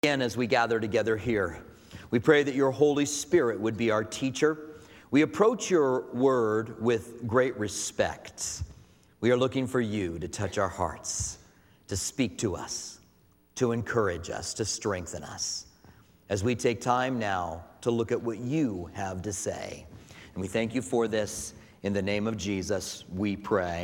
Again, as we gather together here, we pray that your Holy Spirit would be our teacher. We approach your word with great respect. We are looking for you to touch our hearts, to speak to us, to encourage us, to strengthen us, as we take time now to look at what you have to say. And we thank you for this. In the name of Jesus, we pray.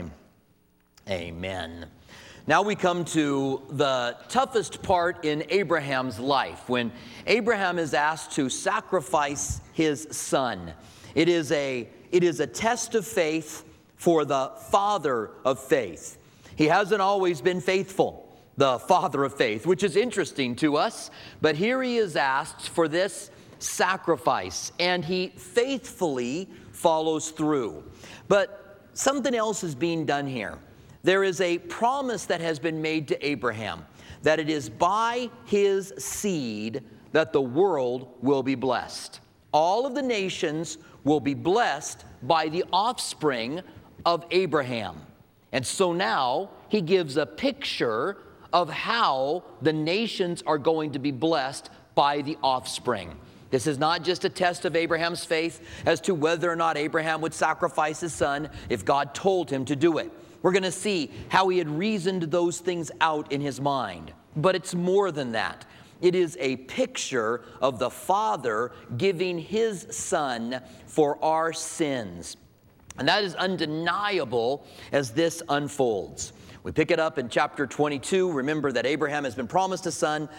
Amen. Now we come to the toughest part in Abraham's life, when Abraham is asked to sacrifice his son. It is a test of faith for the father of faith. He hasn't always been faithful, the father of faith, which is interesting to us. But here he is asked for this sacrifice, and he faithfully follows through. But something else is being done here. There is a promise that has been made to Abraham, that it is by his seed that the world will be blessed. All of the nations will be blessed by the offspring of Abraham. And so now he gives a picture of how the nations are going to be blessed by the offspring. This is not just a test of Abraham's faith as to whether or not Abraham would sacrifice his son if God told him to do it. We're going to see how he had reasoned those things out in his mind. But it's more than that. It is a picture of the Father giving his Son for our sins. And that is undeniable as this unfolds. We pick it up in chapter 22. Remember that Abraham has been promised a son.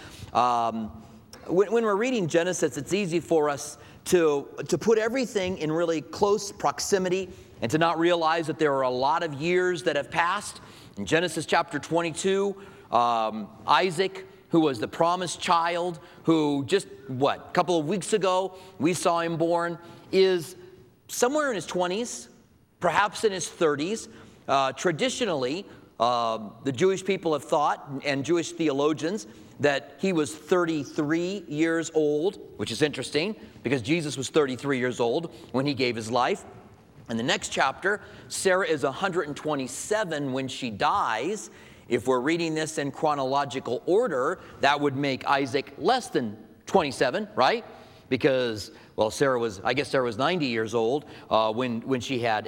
When we're reading Genesis, it's easy for us to put everything in really close proximity and to not realize that there are a lot of years that have passed. In Genesis chapter 22, Isaac, who was the promised child, who just, a couple of weeks ago we saw him born, is somewhere in his 20s, perhaps in his 30s. Traditionally, the Jewish people have thought, and Jewish theologians, that he was 33 years old, which is interesting because Jesus was 33 years old when he gave his life. In the next chapter, Sarah is 127 when she dies. If we're reading this in chronological order, that would make Isaac less than 27, right? Because, Sarah was 90 years old when she had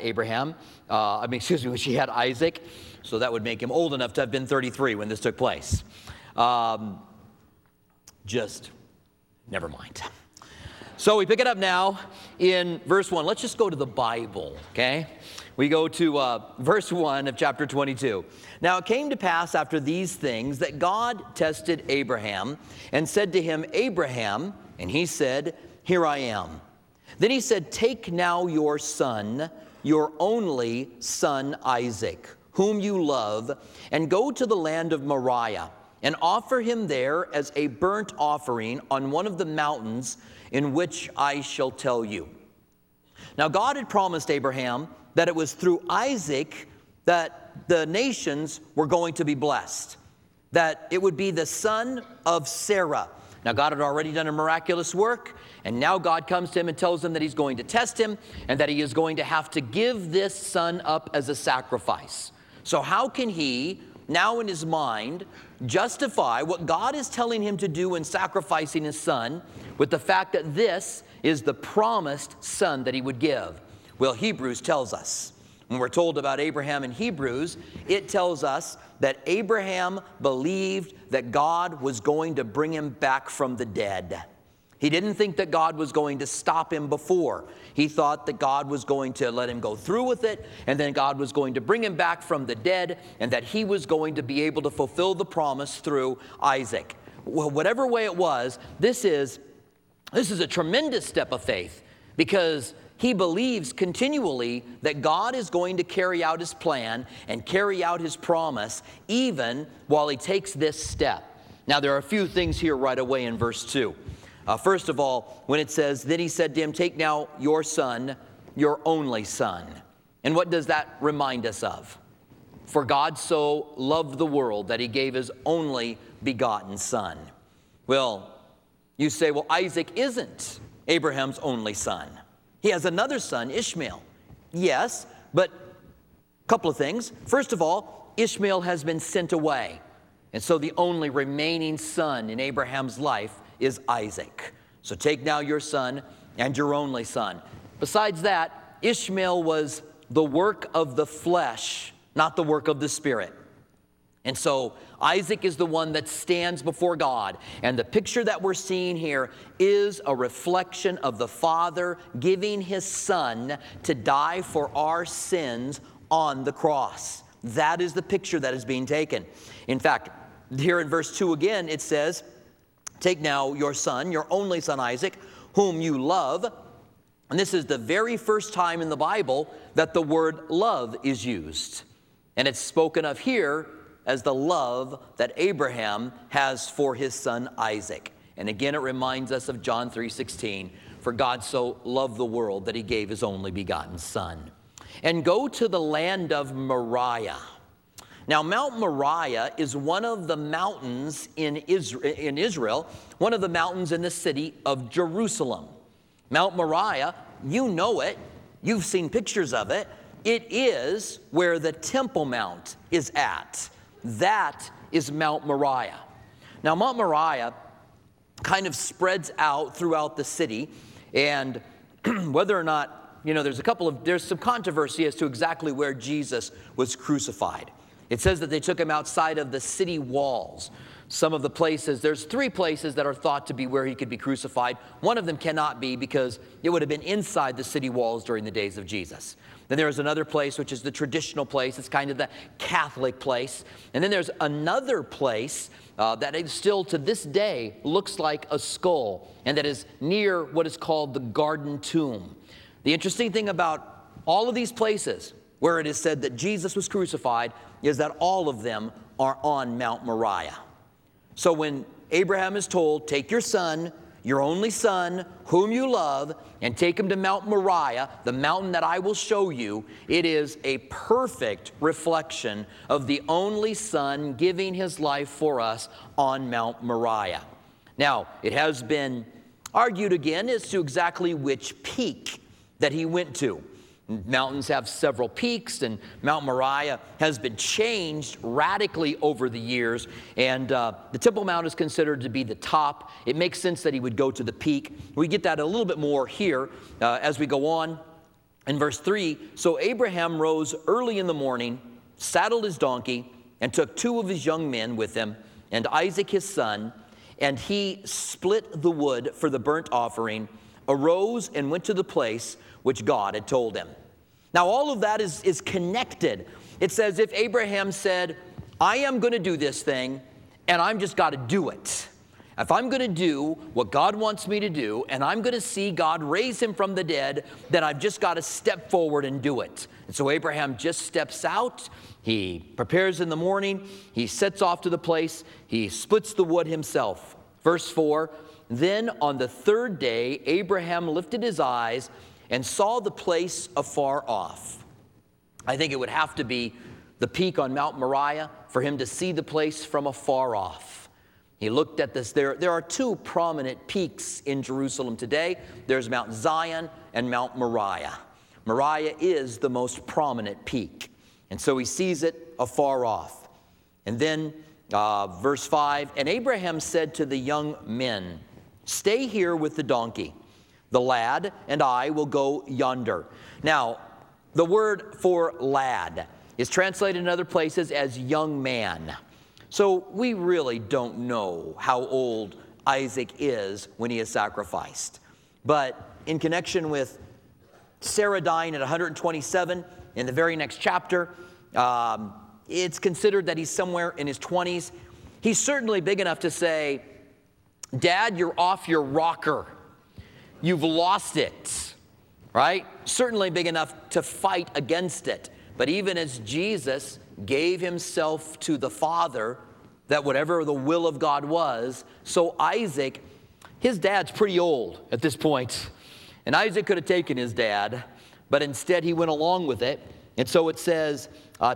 when she had Isaac. So that would make him old enough to have been 33 when this took place. Never mind. So we pick it up now in verse 1. Let's just go to the Bible, okay? We go to verse 1 of chapter 22. Now it came to pass after these things that God tested Abraham and said to him, Abraham, and he said, Here I am. Then he said, Take now your son, your only son Isaac, whom you love, and go to the land of Moriah, and offer him there as a burnt offering on one of the mountains in which I shall tell you. Now God had promised Abraham that it was through Isaac that the nations were going to be blessed, that it would be the son of Sarah. Now God had already done a miraculous work, and now God comes to him and tells him that he's going to test him and that he is going to have to give this son up as a sacrifice. So how can he, now in his mind, justify what God is telling him to do in sacrificing his son with the fact that this is the promised son that he would give? Well, Hebrews tells us. When we're told about Abraham in Hebrews, it tells us that Abraham believed that God was going to bring him back from the dead. He didn't think that God was going to stop him before. He thought that God was going to let him go through with it, and then God was going to bring him back from the dead, and that he was going to be able to fulfill the promise through Isaac. Well, whatever way it was, this is a tremendous step of faith, because he believes continually that God is going to carry out his plan and carry out his promise even while he takes this step. Now, there are a few things here right away in verse 2. First of all, when it says, Then he said to him, Take now your son, your only son. And what does that remind us of? For God so loved the world that he gave his only begotten son. Well, you say, Isaac isn't Abraham's only son. He has another son, Ishmael. Yes, but a couple of things. First of all, Ishmael has been sent away. And so the only remaining son in Abraham's life is Isaac. So take now your son and your only son. Besides that, Ishmael was the work of the flesh, not the work of the Spirit. And so Isaac is the one that stands before God. And the picture that we're seeing here is a reflection of the Father giving his Son to die for our sins on the cross. That is the picture that is being taken. In fact, here in verse 2 again, it says, take now your son, your only son Isaac, whom you love. And this is the very first time in the Bible that the word love is used. And it's spoken of here as the love that Abraham has for his son Isaac. And again, it reminds us of John 3:16, for God so loved the world that he gave his only begotten son. And go to the land of Moriah. Now, Mount Moriah is one of the mountains in Israel, one of the mountains in the city of Jerusalem. Mount Moriah, you know it, you've seen pictures of it. It is where the Temple Mount is at. That is Mount Moriah. Now, Mount Moriah kind of spreads out throughout the city, and whether or not, there's some controversy as to exactly where Jesus was crucified. It says that they took him outside of the city walls. Some of the places, there's 3 places that are thought to be where he could be crucified. One of them cannot be because it would have been inside the city walls during the days of Jesus. Then there's another place, which is the traditional place. It's kind of the Catholic place. And then there's another place that is still to this day looks like a skull, and that is near what is called the Garden Tomb. The interesting thing about all of these places where it is said that Jesus was crucified is that all of them are on Mount Moriah. So when Abraham is told, take your son, your only son, whom you love, and take him to Mount Moriah, the mountain that I will show you, it is a perfect reflection of the only son giving his life for us on Mount Moriah. Now, it has been argued again as to exactly which peak that he went to. Mountains have several peaks, and Mount Moriah has been changed radically over the years, and the Temple Mount is considered to be the top. It makes sense that he would go to the peak. We get that a little bit more here as we go on. In verse 3, so Abraham rose early in the morning, saddled his donkey, and took 2 of his young men with him, and Isaac his son, and he split the wood for the burnt offering, arose and went to the place which God had told him. Now, all of that is connected. It's as if Abraham said, I am going to do this thing, and I'm just got to do it. If I'm going to do what God wants me to do, and I'm going to see God raise him from the dead, then I've just got to step forward and do it. And so Abraham just steps out. He prepares in the morning. He sets off to the place. He splits the wood himself. Verse 4, then on the 3rd day, Abraham lifted his eyes and saw the place afar off. I think it would have to be the peak on Mount Moriah for him to see the place from afar off. He looked at this. There are 2 prominent peaks in Jerusalem today. There's Mount Zion and Mount Moriah. Moriah is the most prominent peak. And so he sees it afar off. And then verse 5, and Abraham said to the young men, stay here with the donkey. The lad and I will go yonder. Now, the word for lad is translated in other places as young man. So we really don't know how old Isaac is when he is sacrificed. But in connection with Sarah dying at 127 in the very next chapter, it's considered that he's somewhere in his 20s. He's certainly big enough to say, Dad, you're off your rocker. You've lost it, right? Certainly big enough to fight against it. But even as Jesus gave himself to the Father, that whatever the will of God was, so Isaac, his dad's pretty old at this point. And Isaac could have taken his dad, but instead he went along with it. And so it says,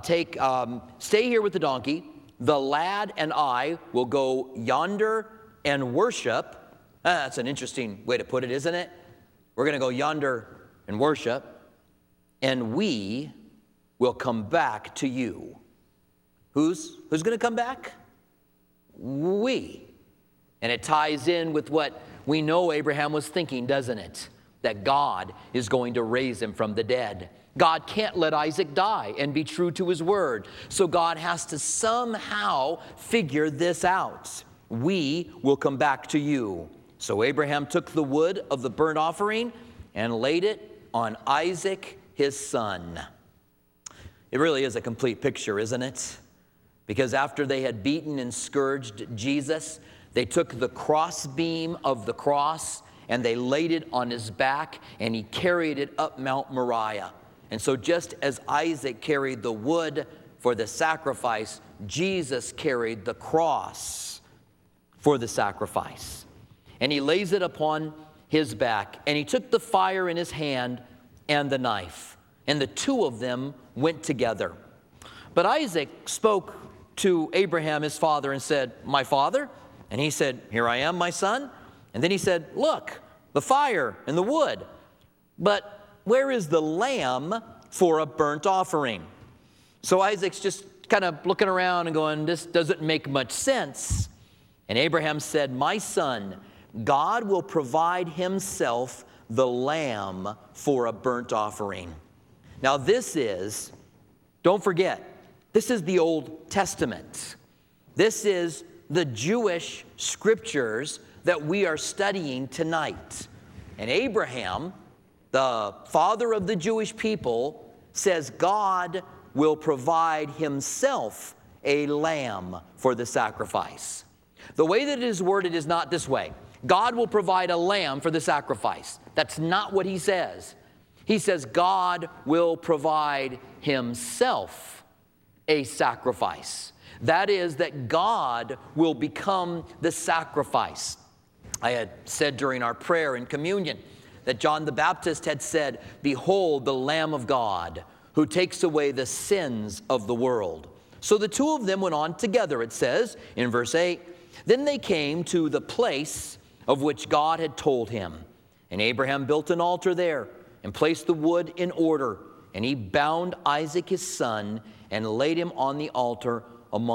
stay here with the donkey. The lad and I will go yonder and worship. That's an interesting way to put it, isn't it? We're going to go yonder and worship, and we will come back to you. Who's going to come back? we. And it ties in with what we know Abraham was thinking, doesn't it? That God is going to raise him from the dead. God can't let Isaac die and be true to his word. So God has to somehow figure this out. We will come back to you. So Abraham took the wood of the burnt offering and laid it on Isaac, his son. It really is a complete picture, isn't it? Because after they had beaten and scourged Jesus, they took the crossbeam of the cross and they laid it on his back, and he carried it up Mount Moriah. And so just as Isaac carried the wood for the sacrifice, Jesus carried the cross for the sacrifice. And he lays it upon his back, and he took the fire in his hand and the knife, and the two of them went together. But Isaac spoke to Abraham, his father, and said, "My father?" And he said, "Here I am, my son." And then he said, "Look, the fire and the wood, but where is the lamb for a burnt offering?" So Isaac's just kind of looking around and going, this doesn't make much sense. And Abraham said, "My son, God will provide himself the lamb for a burnt offering." Now this is, don't forget, this is the Old Testament. This is the Jewish scriptures that we are studying tonight. And Abraham, the father of the Jewish people, says God will provide himself a lamb for the sacrifice. The way that it is worded is not this way. God will provide a lamb for the sacrifice. That's not what he says. He says God will provide himself a sacrifice. That is, that God will become the sacrifice. I had said during our prayer in communion that John the Baptist had said, "Behold the Lamb of God who takes away the sins of the world." So the two of them went on together, it says in verse 8. Then they came to the place of which God had told him. And Abraham built an altar there and placed the wood in order. And he bound Isaac his son and laid him on the altar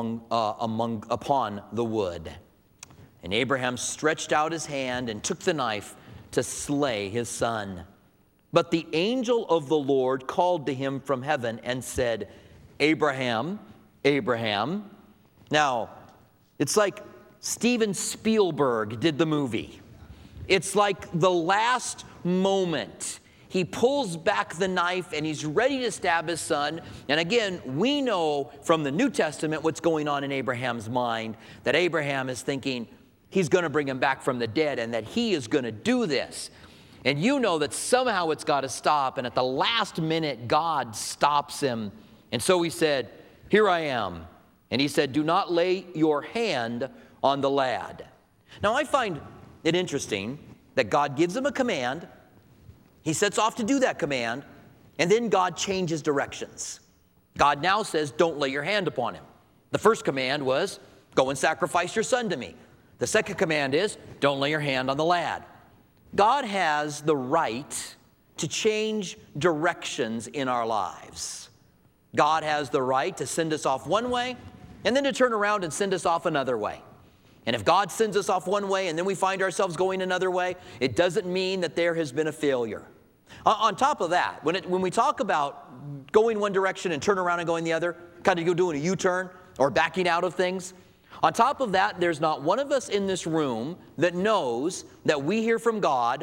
upon the wood. And Abraham stretched out his hand and took the knife to slay his son. But the angel of the Lord called to him from heaven and said, "Abraham, Abraham." Now, it's like Steven Spielberg did the movie. It's like the last moment. He pulls back the knife and he's ready to stab his son. And again, we know from the New Testament what's going on in Abraham's mind, that Abraham is thinking he's going to bring him back from the dead and that he is going to do this. And you know that somehow it's got to stop. And at the last minute, God stops him. And so he said, "Here I am." And he said, "Do not lay your hand on the lad." Now, I find it interesting that God gives him a command. He sets off to do that command, and then God changes directions. God now says, "Don't lay your hand upon him." The first command was, "Go and sacrifice your son to me." The second command is, "Don't lay your hand on the lad." God has the right to change directions in our lives. God has the right to send us off one way and then to turn around and send us off another way. And if God sends us off one way and then we find ourselves going another way, it doesn't mean that there has been a failure. On top of that, when we talk about going one direction and turn around and going the other, kind of doing a U-turn or backing out of things, on top of that, there's not one of us in this room that knows that we hear from God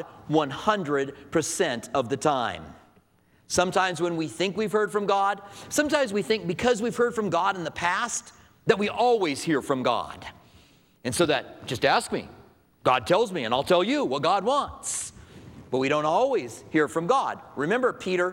100% of the time. Sometimes when we think we've heard from God, sometimes we think because we've heard from God in the past that we always hear from God. And so that, just ask me. God tells me and I'll tell you what God wants. But we don't always hear from God. Remember Peter,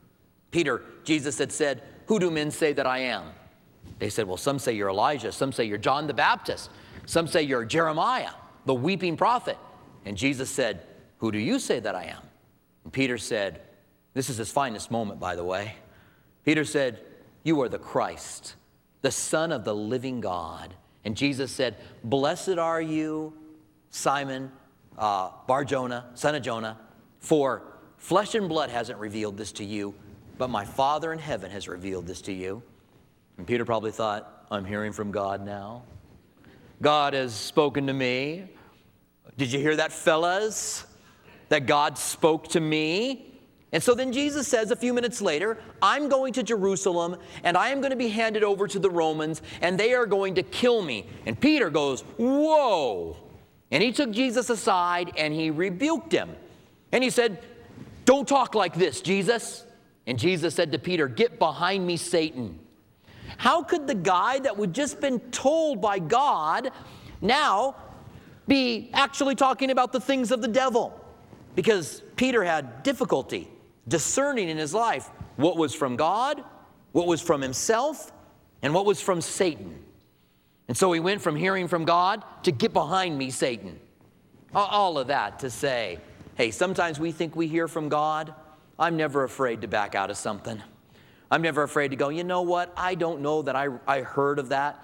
Jesus had said, "Who do men say that I am?" They said, "Well, some say you're Elijah, some say you're John the Baptist, some say you're Jeremiah, the weeping prophet." And Jesus said, "Who do you say that I am?" And Peter said, this is his finest moment, by the way. Peter said, "You are the Christ, the Son of the living God." And Jesus said, "Blessed are you, Simon, Bar-Jonah, son of Jonah, for flesh and blood hasn't revealed this to you, but my Father in heaven has revealed this to you." And Peter probably thought, "I'm hearing from God now." God has spoken to me. Did you hear that, fellas? That God spoke to me? And so then Jesus says a few minutes later, I'm going to Jerusalem, and I am going to be handed over to the Romans, and they are going to kill me. And Peter goes, whoa. And he took Jesus aside, and he rebuked him. And he said, don't talk like this, Jesus. And Jesus said to Peter, get behind me, Satan. How could the guy that had just been told by God now be actually talking about the things of the devil? Because Peter had difficulty discerning in his life what was from God, what was from himself, and what was from Satan. And so he went from hearing from God to get behind me, Satan. All of that to say, hey, sometimes we think we hear from God. I'm never afraid to back out of something. I'm never afraid to go, you know what? I don't know that I heard of that.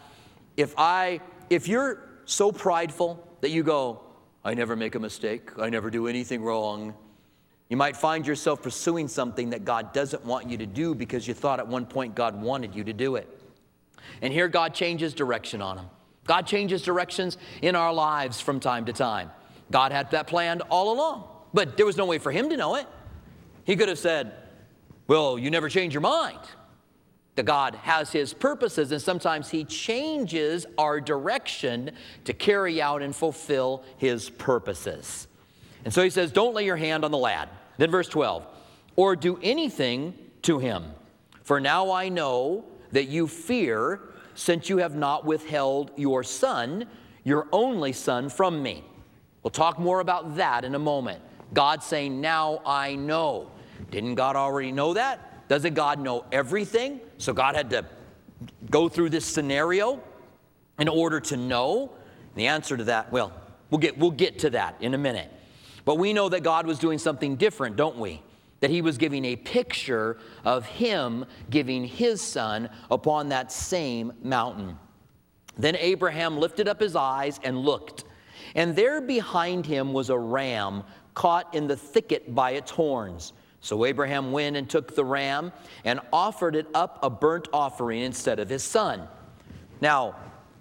If you're so prideful that you go, I never make a mistake, I never do anything wrong, you might find yourself pursuing something that God doesn't want you to do because you thought at one point God wanted you to do it. And here God changes direction on him. God changes directions in our lives from time to time. God had that planned all along, but there was no way for him to know it. He could have said, well, you never change your mind. That God has his purposes, and sometimes he changes our direction to carry out and fulfill his purposes. And so he says, don't lay your hand on the lad. Then verse 12, or do anything to him. For now I know that you fear, since you have not withheld your son, your only son, from me. We'll talk more about that in a moment. God saying, now I know. Didn't God already know that? Doesn't God know everything? So God had to go through this scenario in order to know? The answer to that, well, we'll get to that in a minute. But we know that God was doing something different, don't we? That he was giving a picture of him giving his son upon that same mountain. Then Abraham lifted up his eyes and looked, and there behind him was a ram caught in the thicket by its horns. So Abraham went and took the ram and offered it up a burnt offering instead of his son. Now,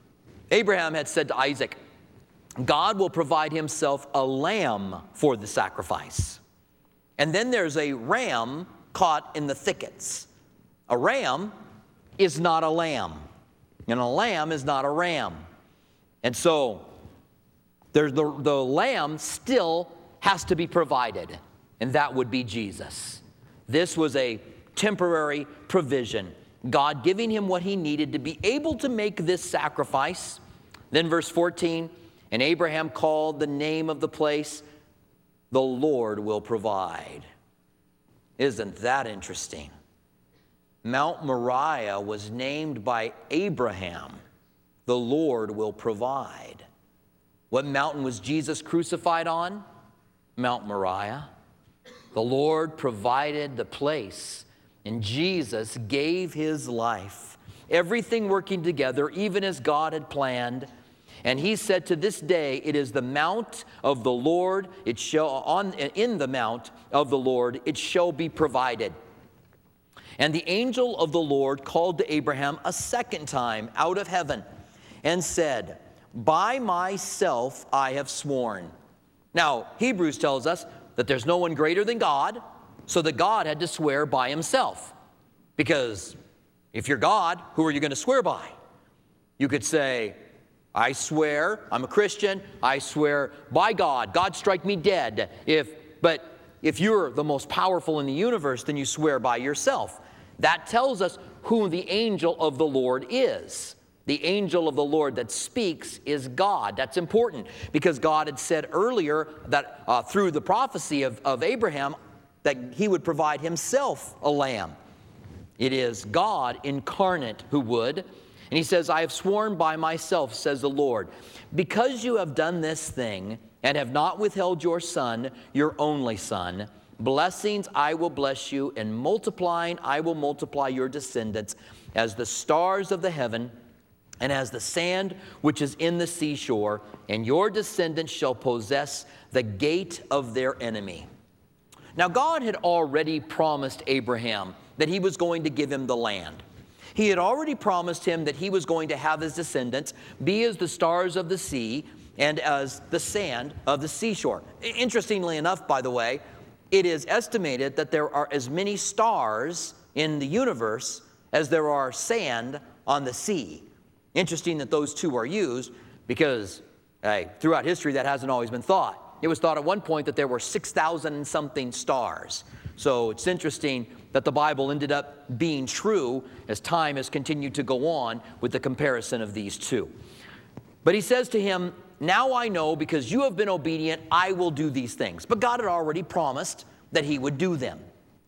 Abraham had said to Isaac, God will provide himself a lamb for the sacrifice. And then there's a ram caught in the thickets. A ram is not a lamb, and a lamb is not a ram. And so the lamb still has to be provided, and that would be Jesus. This was a temporary provision, God giving him what he needed to be able to make this sacrifice. Then verse 14, and Abraham called the name of the place, the Lord will provide. Isn't that interesting? Mount Moriah was named by Abraham, the Lord will provide. What mountain was Jesus crucified on? Mount Moriah. The Lord provided the place, and Jesus gave his life. Everything working together, even as God had planned. And he said, to this day, it is the mount of the Lord, in the mount of the Lord, it shall be provided. And the angel of the Lord called to Abraham a second time out of heaven and said, by myself I have sworn. Now, Hebrews tells us that there's no one greater than God, so that God had to swear by himself. Because if you're God, who are you going to swear by? You could say, I swear, I'm a Christian, I swear by God, God strike me dead. But if you're the most powerful in the universe, then you swear by yourself. That tells us who the angel of the Lord is. The angel of the Lord that speaks is God. That's important because God had said earlier that through the prophecy of Abraham that he would provide himself a lamb. It is God incarnate who would. And he says, I have sworn by myself, says the Lord, because you have done this thing and have not withheld your son, your only son, blessings I will bless you, and multiplying I will multiply your descendants as the stars of the heaven and as the sand which is in the seashore, and your descendants shall possess the gate of their enemy. Now God had already promised Abraham that he was going to give him the land. He had already promised him that he was going to have his descendants be as the stars of the sea and as the sand of the seashore. Interestingly enough, by the way, it is estimated that there are as many stars in the universe as there are sand on the sea. Interesting that those two are used because throughout history that hasn't always been thought. It was thought at one point that there were 6,000 and something stars. So it's interesting that the Bible ended up being true as time has continued to go on with the comparison of these two. But he says to him, now I know because you have been obedient, I will do these things. But God had already promised that he would do them.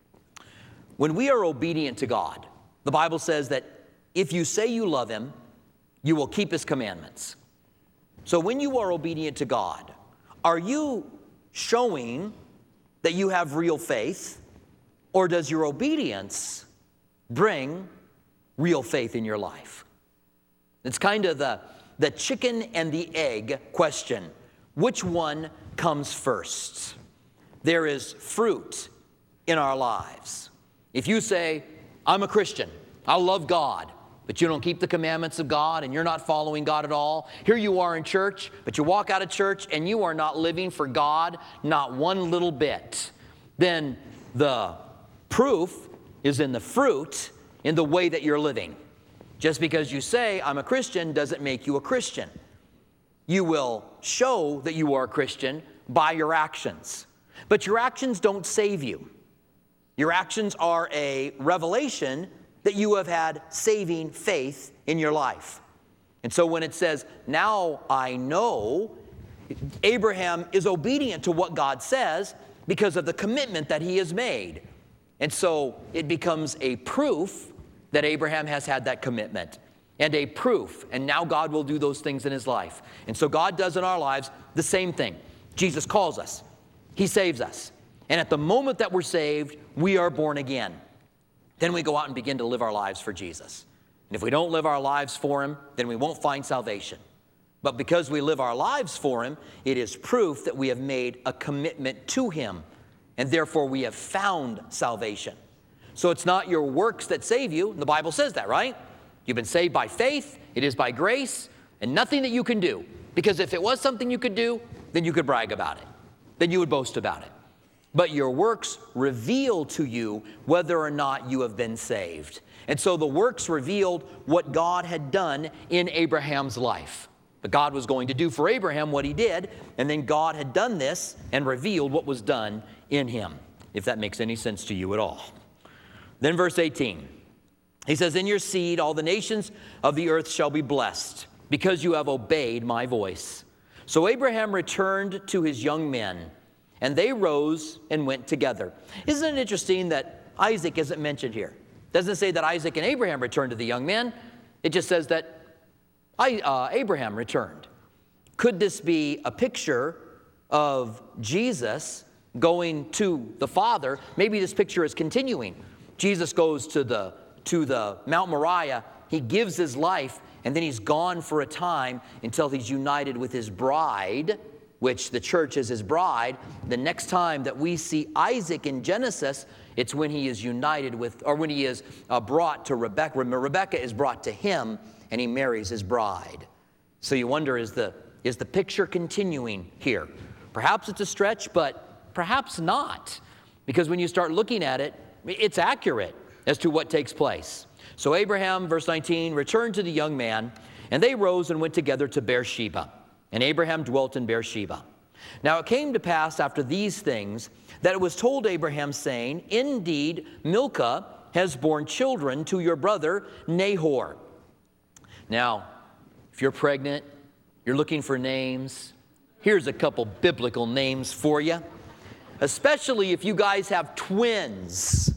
When we are obedient to God, the Bible says that if you say you love him, you will keep his commandments. So when you are obedient to God, are you showing that you have real faith, or does your obedience bring real faith in your life? It's kind of the chicken and the egg question. Which one comes first? There is fruit in our lives. If you say, I'm a Christian, I love God, but you don't keep the commandments of God and you're not following God at all. Here you are in church, but you walk out of church and you are not living for God, not one little bit. Then the proof is in the fruit, in the way that you're living. Just because you say, I'm a Christian, doesn't make you a Christian. You will show that you are a Christian by your actions. But your actions don't save you. Your actions are a revelation that you have had saving faith in your life. And so when it says, now I know, Abraham is obedient to what God says because of the commitment that he has made. And so it becomes a proof that Abraham has had that commitment, and a proof, and now God will do those things in his life. And so God does in our lives the same thing. Jesus calls us. He saves us. And at the moment that we're saved, we are born again. Then we go out and begin to live our lives for Jesus. And if we don't live our lives for him, then we won't find salvation. But because we live our lives for him, it is proof that we have made a commitment to him, and therefore we have found salvation. So it's not your works that save you. The Bible says that, right? You've been saved by faith. It is by grace, and nothing that you can do. Because if it was something you could do, then you could brag about it. Then you would boast about it. But your works reveal to you whether or not you have been saved. And so the works revealed what God had done in Abraham's life. But God was going to do for Abraham what he did, and then God had done this and revealed what was done in him, if that makes any sense to you at all. Then verse 18, he says, in your seed all the nations of the earth shall be blessed, because you have obeyed my voice. So Abraham returned to his young men, and they rose and went together. Isn't it interesting that Isaac isn't mentioned here? It doesn't say that Isaac and Abraham returned to the young men. It just says that Abraham returned. Could this be a picture of Jesus going to the Father? Maybe this picture is continuing. Jesus goes to the Mount Moriah. He gives his life, and then he's gone for a time until he's united with his bride, which the church is his bride. The next time that we see Isaac in Genesis, it's when he is united with, or when he is brought to Rebekah. Rebekah is brought to him, and he marries his bride. So you wonder, is the picture continuing here? Perhaps it's a stretch, but perhaps not. Because when you start looking at it, it's accurate as to what takes place. So Abraham, verse 19, returned to the young man, and they rose and went together to Beersheba. And Abraham dwelt in Beersheba. Now it came to pass after these things that it was told Abraham, saying, indeed, Milcah has borne children to your brother Nahor. Now, if you're pregnant, you're looking for names, here's a couple biblical names for you. Especially if you guys have twins.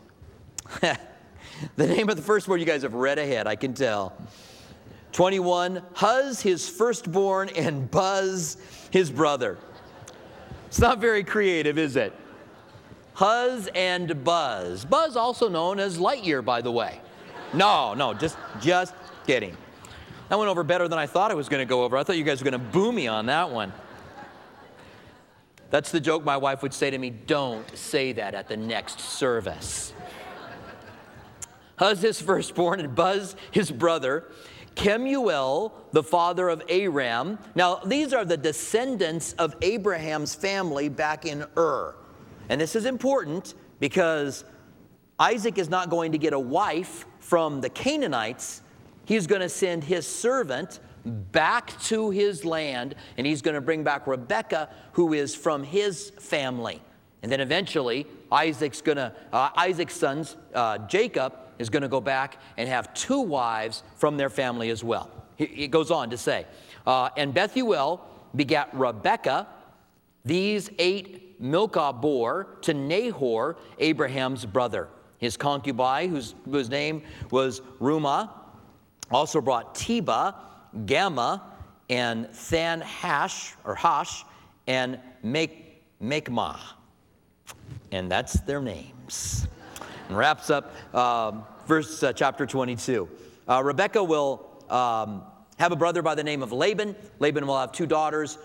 The name of the first one, you guys have read ahead, I can tell. 21, Huz, his firstborn, and Buzz, his brother. It's not very creative, is it? Huz and Buzz. Buzz, also known as Lightyear, by the way. No, just kidding. That went over better than I thought it was going to go over. I thought you guys were going to boo me on that one. That's the joke my wife would say to me, don't say that at the next service. Huz his firstborn, and Buz his brother, Kemuel, the father of Aram. Now, these are the descendants of Abraham's family back in Ur. And this is important because Isaac is not going to get a wife from the Canaanites. He's going to send his servant back to his land, and he's going to bring back Rebekah, who is from his family. And then eventually, Isaac's sons, Jacob, is going to go back and have 2 wives from their family as well. It goes on to say, and Bethuel begat Rebekah. These 8 Milcah bore to Nahor, Abraham's brother. His concubine, whose name was Rumah, also brought Teba, Gamma, and Hash, and Mekmah. And that's their names. And wraps up chapter 22. Rebekah will have a brother by the name of Laban. Laban will have 2 daughters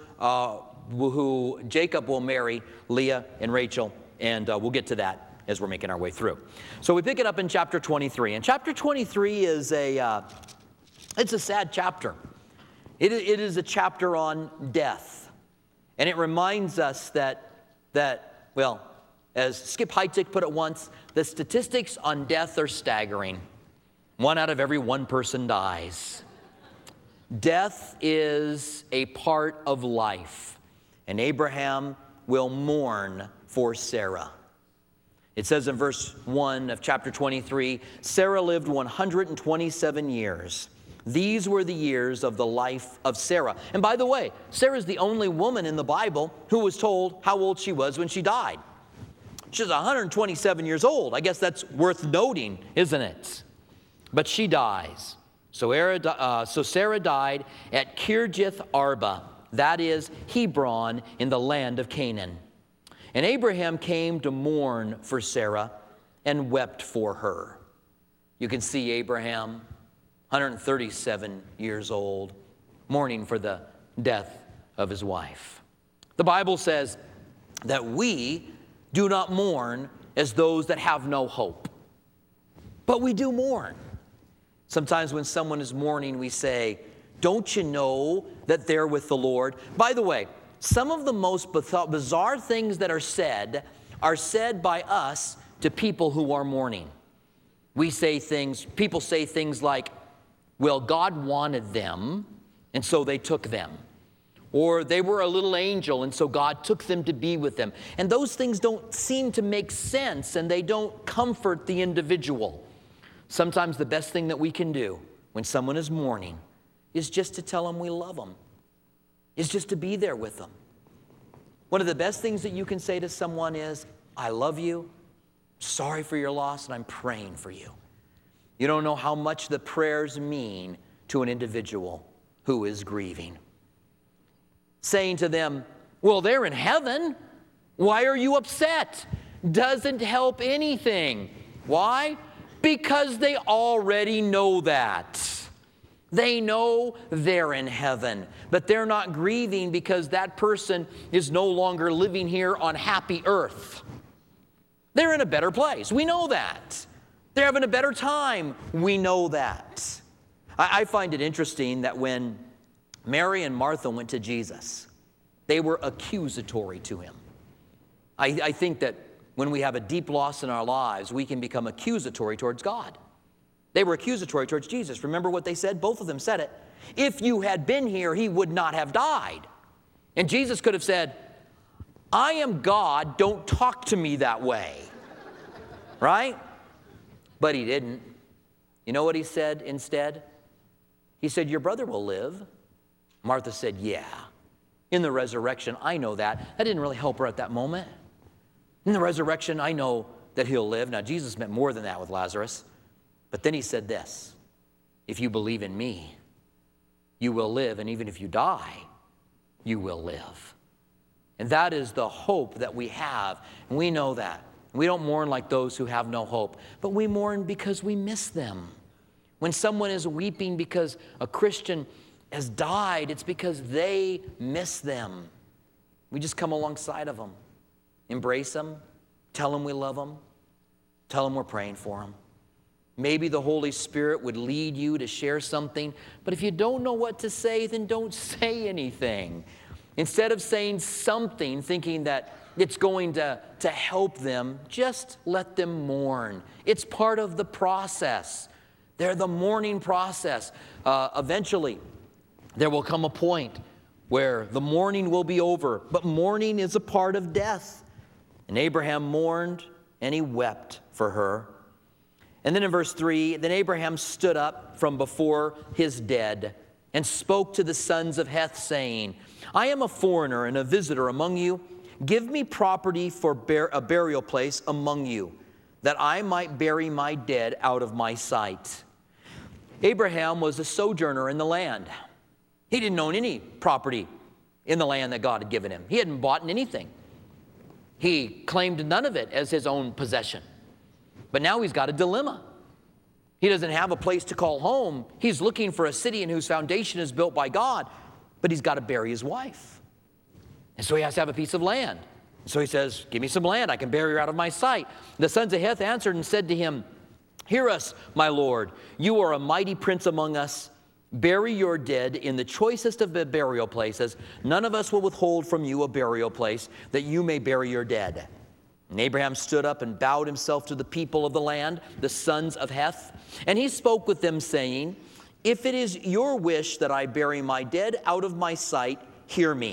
who Jacob will marry, Leah and Rachel. And we'll get to that as we're making our way through. So we pick it up in chapter 23. And chapter 23 is it's a sad chapter. It is a chapter on death. And it reminds us that well, as Skip Heitzig put it once, the statistics on death are staggering. 1 out of every 1 person dies. Death is a part of life. And Abraham will mourn for Sarah. It says in verse 1 of chapter 23, Sarah lived 127 years. These were the years of the life of Sarah. And by the way, Sarah's the only woman in the Bible who was told how old she was when she died. She's 127 years old. I guess that's worth noting, isn't it? But she dies. So Sarah died at Kirjath Arba, that is Hebron, in the land of Canaan. And Abraham came to mourn for Sarah and wept for her. You can see Abraham, 137 years old, mourning for the death of his wife. The Bible says that we do not mourn as those that have no hope, but we do mourn. Sometimes when someone is mourning, we say, don't you know that they're with the Lord? By the way, some of the most bizarre things that are said by us to people who are mourning. People say things like, well, God wanted them, and so they took them. Or they were a little angel, and so God took them to be with them. And those things don't seem to make sense, and they don't comfort the individual. Sometimes the best thing that we can do when someone is mourning is just to tell them we love them. Is just to be there with them. One of the best things that you can say to someone is, I love you, sorry for your loss, and I'm praying for you. You don't know how much the prayers mean to an individual who is grieving. Saying to them, well, they're in heaven. Why are you upset? Doesn't help anything. Why? Because they already know that. They know they're in heaven, but they're not grieving because that person is no longer living here on happy earth. They're in a better place. We know that. They're having a better time. We know that. I find it interesting that when Mary and Martha went to Jesus, they were accusatory to him. I think that when we have a deep loss in our lives, we can become accusatory towards God. They were accusatory towards Jesus. Remember what they said? Both of them said it. If you had been here, he would not have died. And Jesus could have said, I am God, don't talk to me that way. Right? But he didn't. You know what he said instead? He said, your brother will live. Martha said, yeah. In the resurrection, I know that. That didn't really help her at that moment. In the resurrection, I know that he'll live. Now, Jesus meant more than that with Lazarus. But then he said this, if you believe in me, you will live. And even if you die, you will live. And that is the hope that we have. And we know that. We don't mourn like those who have no hope, but we mourn because we miss them. When someone is weeping because a Christian has died, it's because they miss them. We just come alongside of them, embrace them, tell them we love them, tell them we're praying for them. maybe the Holy Spirit would lead you to share something. But if you don't know what to say, then don't say anything. Instead of saying something, thinking that it's going to help them, just let them mourn. It's part of the process. They're the mourning process. Eventually, there will come a point where the mourning will be over. But mourning is a part of death. And Abraham mourned, and he wept for her. And then in verse 3, then Abraham stood up from before his dead and spoke to the sons of Heth, saying, I am a foreigner and a visitor among you. Give me property for a burial place among you, that I might bury my dead out of my sight. Abraham was a sojourner in the land. He didn't own any property in the land that God had given him. He hadn't bought anything. He claimed none of it as his own possession. But now he's got a dilemma. He doesn't have a place to call home. He's looking for a city in whose foundation is built by God, but he's got to bury his wife. And so he has to have a piece of land. So he says, give me some land. I can bury her out of my sight. The sons of Heth answered and said to him, hear us, my lord. You are a mighty prince among us. Bury your dead in the choicest of the burial places. None of us will withhold from you a burial place, that you may bury your dead. And Abraham stood up and bowed himself to the people of the land, the sons of Heth. And he spoke with them, saying, if it is your wish that I bury my dead out of my sight, hear me.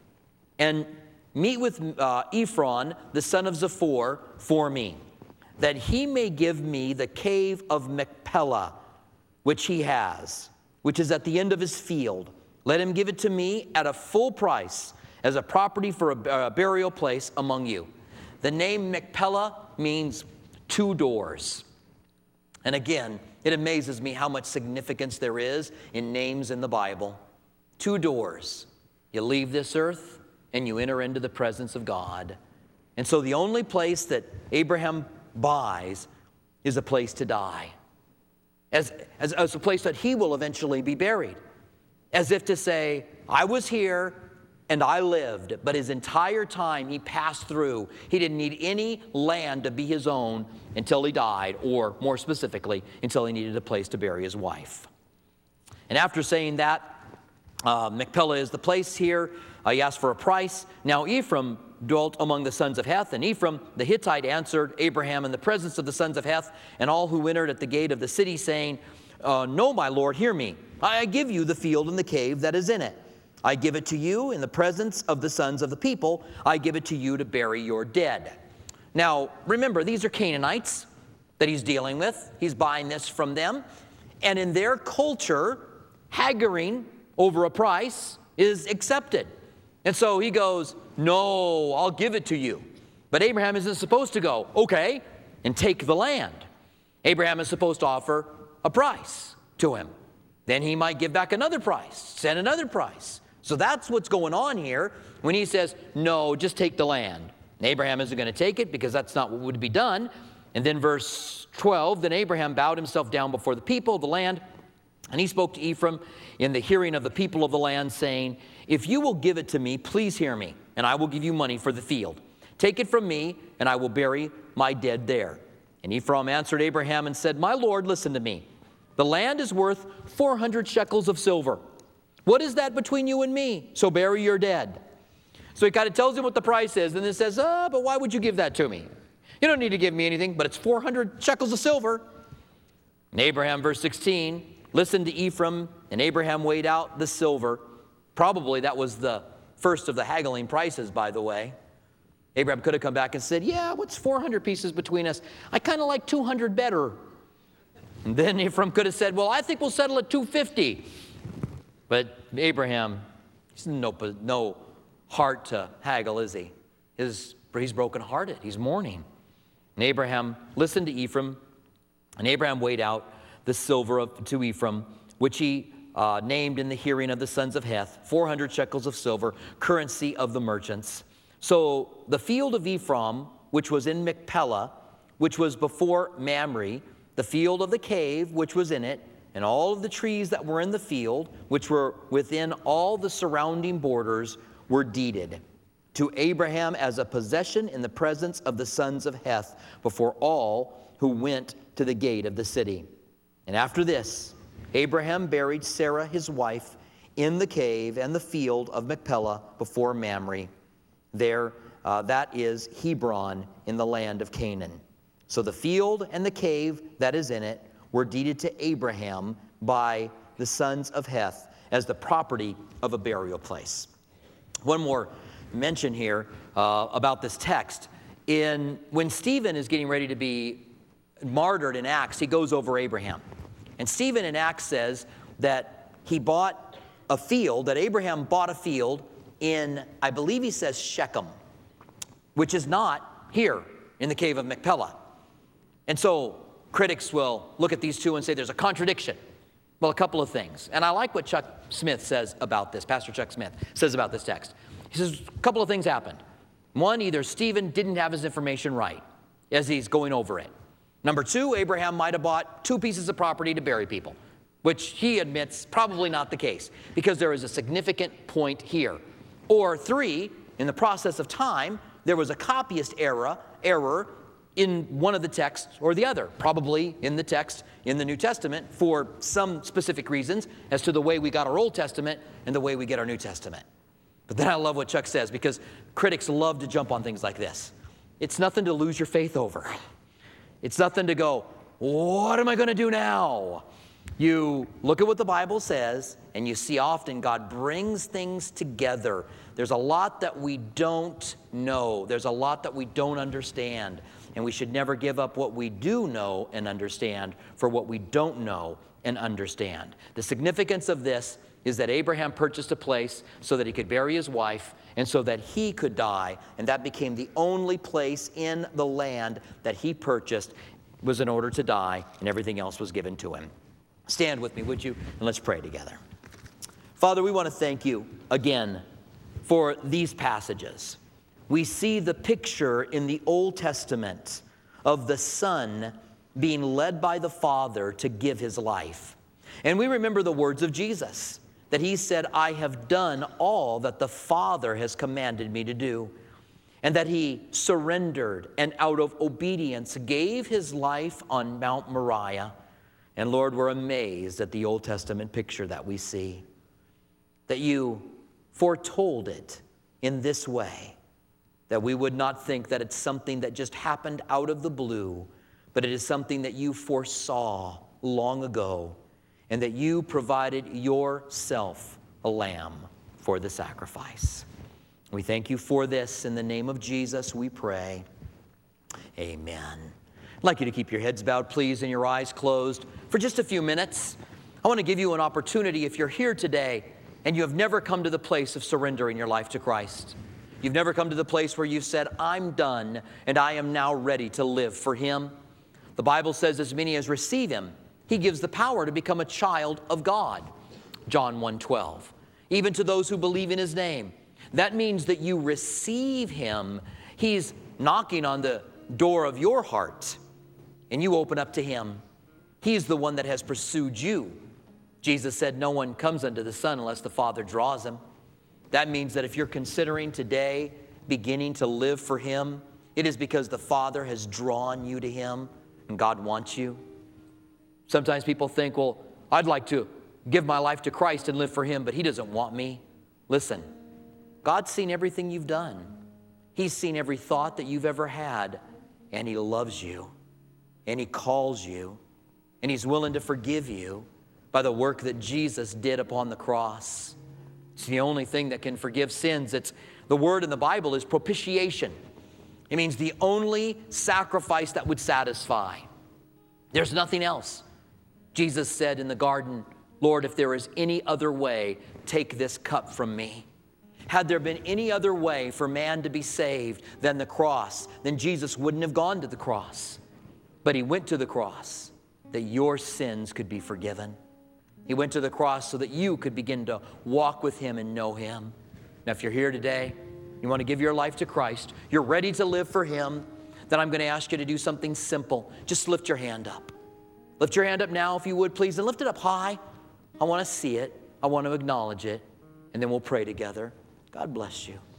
And meet with Ephron, the son of Zophar, for me, that he may give me the cave of Machpelah, which he has, which is at the end of his field. Let him give it to me at a full price, as a property for a burial place among you. The name Machpelah means 2 doors. And again, it amazes me how much significance there is in names in the Bible. 2 doors. You leave this earth and you enter into the presence of God. And so the only place that Abraham buys is a place to die. As a place that he will eventually be buried. As if to say, I was here and I lived, but his entire time he passed through. He didn't need any land to be his own until he died, or more specifically, until he needed a place to bury his wife. And after saying that, Machpelah is the place here. He asked for a price. Now Ephraim dwelt among the sons of Heth, and Ephraim the Hittite answered Abraham in the presence of the sons of Heth and all who entered at the gate of the city, saying, no, my lord, hear me. I give you the field and the cave that is in it. I give it to you in the presence of the sons of the people. I give it to you to bury your dead. Now, remember, these are Canaanites that he's dealing with. He's buying this from them. And in their culture, haggling over a price is accepted. And so he goes, no, I'll give it to you. But Abraham isn't supposed to go, okay, and take the land. Abraham is supposed to offer a price to him. Then he might give back another price, send another price. So that's what's going on here when he says, no, just take the land. And Abraham isn't going to take it because that's not what would be done. And then verse 12, then Abraham bowed himself down before the people of the land, and he spoke to Ephraim in the hearing of the people of the land, saying, if you will give it to me, please hear me, and I will give you money for the field. Take it from me, and I will bury my dead there. And Ephraim answered Abraham and said, my lord, listen to me. The land is worth 400 shekels of silver. What is that between you and me? So bury your dead. So he kind of tells him what the price is, and then says, but why would you give that to me? You don't need to give me anything, but it's 400 shekels of silver. And Abraham, verse 16, listened to Ephraim, and Abraham weighed out the silver. Probably that was the first of the haggling prices, by the way. Abraham could have come back and said, yeah, what's 400 pieces between us? I kind of like 200 better. And then Ephraim could have said, well, I think we'll settle at 250. But Abraham, he's no heart to haggle, is he? He's brokenhearted. He's mourning. And Abraham listened to Ephraim, and Abraham weighed out the silver to Ephraim, which he named in the hearing of the sons of Heth, 400 shekels of silver, currency of the merchants. So the field of Ephraim, which was in Machpelah, which was before Mamre, the field of the cave, which was in it, and all of the trees that were in the field, which were within all the surrounding borders, were deeded to Abraham as a possession in the presence of the sons of Heth before all who went to the gate of the city. And after this, Abraham buried Sarah his wife in the cave and the field of Machpelah before Mamre. There, that is Hebron in the land of Canaan. So the field and the cave that is in it were deeded to Abraham by the sons of Heth as the property of a burial place. One more mention here about this text. When Stephen is getting ready to be martyred in Acts, he goes over Abraham. And Stephen in Acts says that he bought a field, that Abraham bought a field in, I believe he says Shechem, which is not here in the cave of Machpelah. And so critics will look at these two and say there's a contradiction. Well, a couple of things. And I like what Chuck Smith says about this, Pastor Chuck Smith says about this text. He says a couple of things happened. One, either Stephen didn't have his information right as he's going over it. Number two, Abraham might have bought 2 pieces of property to bury people, which he admits probably not the case because there is a significant point here. Or 3, in the process of time, there was a copyist error in one of the texts or the other, probably in the text in the New Testament for some specific reasons as to the way we got our Old Testament and the way we get our New Testament. But then I love what Chuck says because critics love to jump on things like this. It's nothing to lose your faith over. It's nothing to go, what am I going to do now? You look at what the Bible says, and you see often God brings things together. There's a lot that we don't know. There's a lot that we don't understand. And we should never give up what we do know and understand for what we don't know and understand. The significance of this is that Abraham purchased a place so that he could bury his wife and so that he could die. And that became the only place in the land that he purchased was in order to die, and everything else was given to him. Stand with me, would you? And let's pray together. Father, we want to thank you again for these passages. We see the picture in the Old Testament of the Son being led by the Father to give his life. And we remember the words of Jesus, that he said, I have done all that the Father has commanded me to do. And that he surrendered and out of obedience gave his life on Mount Moriah. And Lord, we're amazed at the Old Testament picture that we see, that you foretold it in this way, that we would not think that it's something that just happened out of the blue, but it is something that you foresaw long ago, and that you provided yourself a lamb for the sacrifice. We thank you for this. In the name of Jesus, we pray. Amen. I'd like you to keep your heads bowed, please, and your eyes closed for just a few minutes. I want to give you an opportunity if you're here today and you have never come to the place of surrendering your life to Christ. You've never come to the place where you've said, I'm done and I am now ready to live for him. The Bible says as many as receive him, he gives the power to become a child of God. John 1:12. Even to those who believe in his name. That means that you receive him. He's knocking on the door of your heart, and you open up to him. He's the one that has pursued you. Jesus said, no one comes unto the Son unless the Father draws him. That means that if you're considering today beginning to live for him, it is because the Father has drawn you to him, and God wants you. Sometimes people think, well, I'd like to give my life to Christ and live for him, but he doesn't want me. Listen, God's seen everything you've done. He's seen every thought that you've ever had, and he loves you, and he calls you, and he's willing to forgive you by the work that Jesus did upon the cross. It's the only thing that can forgive sins. The word in the Bible is propitiation. It means the only sacrifice that would satisfy. There's nothing else. Jesus said in the garden, Lord, if there is any other way, take this cup from me. Had there been any other way for man to be saved than the cross, then Jesus wouldn't have gone to the cross. But he went to the cross that your sins could be forgiven. He went to the cross so that you could begin to walk with him and know him. Now, if you're here today, you want to give your life to Christ, you're ready to live for him, then I'm going to ask you to do something simple. Just lift your hand up. Lift your hand up now, if you would, please, and lift it up high. I want to see it. I want to acknowledge it, and then we'll pray together. God bless you.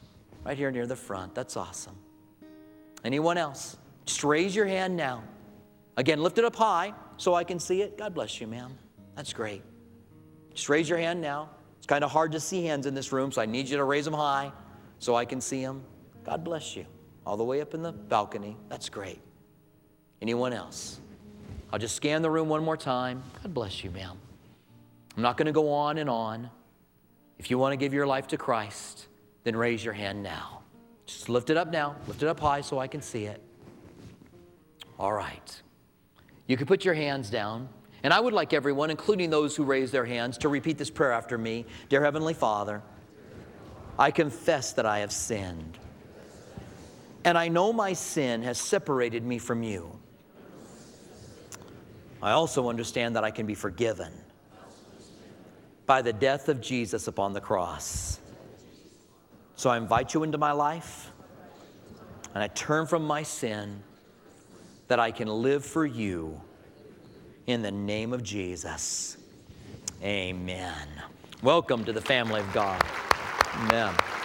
Right here near the front. That's awesome. Anyone else? Just raise your hand now. Again, lift it up high so I can see it. God bless you, ma'am. That's great. Just raise your hand now. It's kind of hard to see hands in this room, so I need you to raise them high so I can see them. God bless you. All the way up in the balcony. That's great. Anyone else? I'll just scan the room one more time. God bless you, ma'am. I'm not going to go on and on. If you want to give your life to Christ, then raise your hand now. Just lift it up now. Lift it up high so I can see it. All right. You can put your hands down. And I would like everyone, including those who raise their hands, to repeat this prayer after me. Dear Heavenly Father, I confess that I have sinned. And I know my sin has separated me from you. I also understand that I can be forgiven by the death of Jesus upon the cross. So I invite you into my life, and I turn from my sin that I can live for you in the name of Jesus. Amen. Welcome to the family of God. Amen.